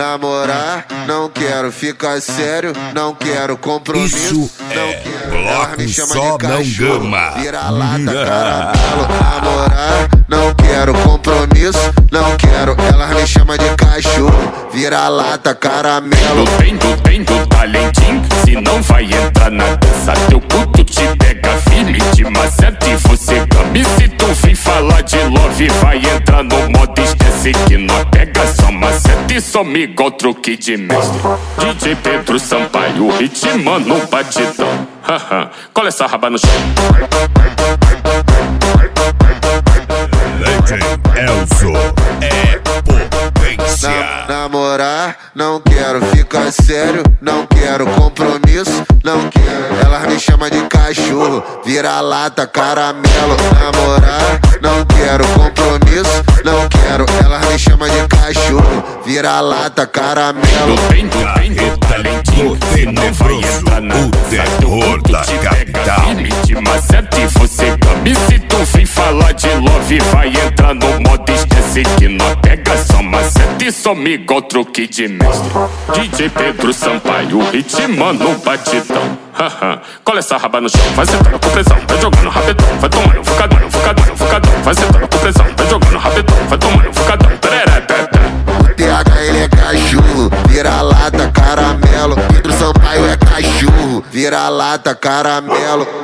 namorar, não quero ficar sério, não quero compromisso. Isso bloco só não gama. Vira-lata, caramelo. Namorar, não quero compromisso, não quero. Ela me chama de cachorro. Vira-lata, caramelo. Do talentinho, se não vai entrar na dança, teu puto te pega firme, te maceta e você gama. E se tu vem falar de love, vai entrar no modo esquece que nós pega só maceta e some igual truque de mestre. DJ Pedro Sampaio ritmando um batidão. Cola essa raba no chão. Legend Elzo é potência. Namorar, não quero ficar sério, não quero compromisso, não quero. Ela me chama de cachorro, vira-lata, caramelo. Namorar, não quero compromisso, não quero. Ela me chama de cachorro, vira-lata, caramelo. Do talentinho, se não vai entrar na dança, teu puto te pega firme, te maceta e você gama. E se tu vem falar de love, vai entrar no modo esquece que nós pega só maceta e some igual truque de mestre. DJ Pedro Sampaio ritmando um batidão. Cola essa raba no chão, vai sentando com pressão, vai jogando rapidão, vai tomando focadão, vai sentando com pressão, vai jogando rapidão, vai tomando focadão. O TH ele é cachorro, vira-lata, caramelo. Pedro Sampaio é cachorro, vira-lata, caramelo.